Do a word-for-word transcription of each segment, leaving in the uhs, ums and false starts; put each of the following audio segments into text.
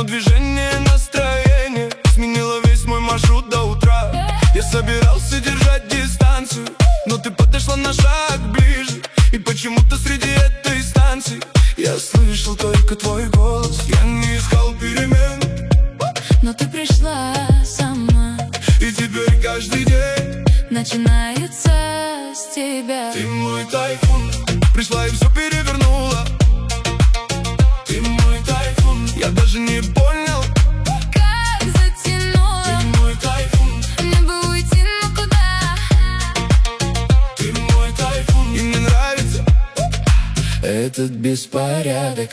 движение, настроение сменило весь мой маршрут до утра. Я собирался держать дистанцию, но ты подошла на шаг ближе. И почему-то среди этой станции я слышал только твой голос. Я не искал перемен, но ты пришла сама, и теперь каждый день начинается с тебя. Ты мой тайфун, пришла и все перевернула. Ты мой тайфун, я даже не понял, как затянула. Ты мой тайфун, мне бы уйти, но куда? ты мой тайфун, и мне нравится этот беспорядок.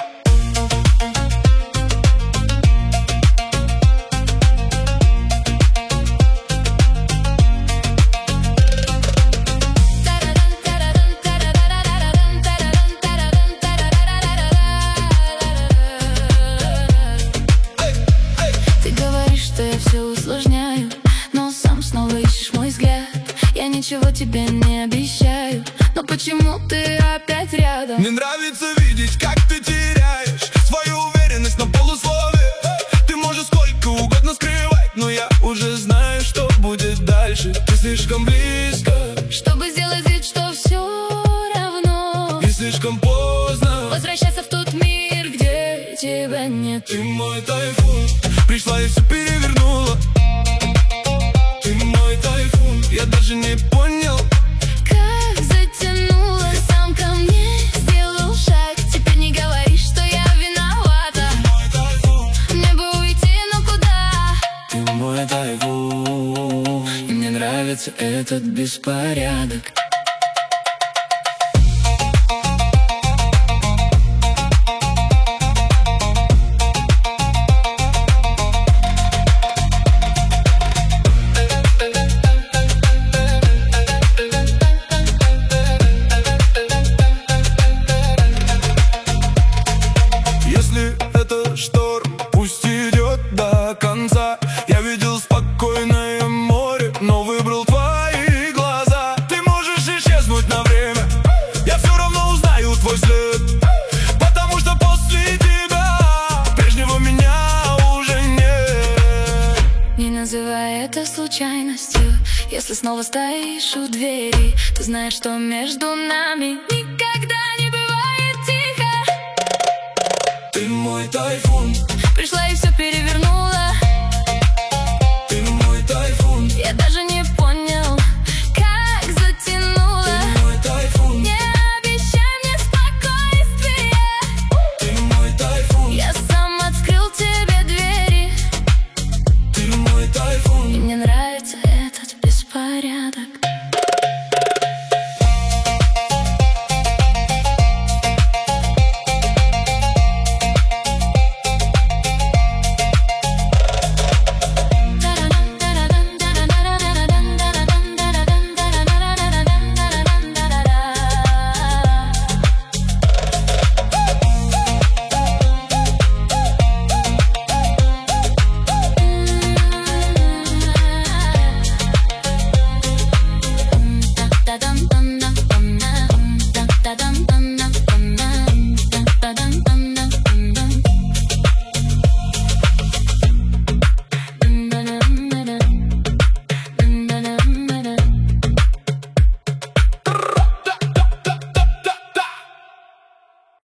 Что я все усложняю, но сам снова ищешь мой взгляд. Я ничего тебе не обещаю, но почему ты опять рядом? Мне нравится видеть, как ты теряешь свою уверенность на полуслове. Ты можешь сколько угодно скрывать, но я уже знаю, что будет дальше. Ты слишком близко, чтобы сделать вид, что все равно. И слишком поздно возвращаться в тот мир, где тебя нет. Ты мой тайфун, пришла и все перевернула. Ты мой тайфун, я даже не понял, как затянула. Сам ко мне сделал шаг, теперь не говори, что я виновата. Ты мой тайфун, мне бы уйти, но куда? ты мой тайфун, и мне нравится этот беспорядок. Если это шторм, пусть идет до конца. Я видел спокойное море, но выбрал твои глаза. Ты можешь исчезнуть на время, я все равно узнаю твой след, потому что после тебя прежнего меня уже нет. Не называй это случайностью. Если снова стоишь у двери, ты знаешь, что между нами никогда не бывает тихо. Ты мой тайфун, Пришла и все перевернула. ты мой тайфун, Я даже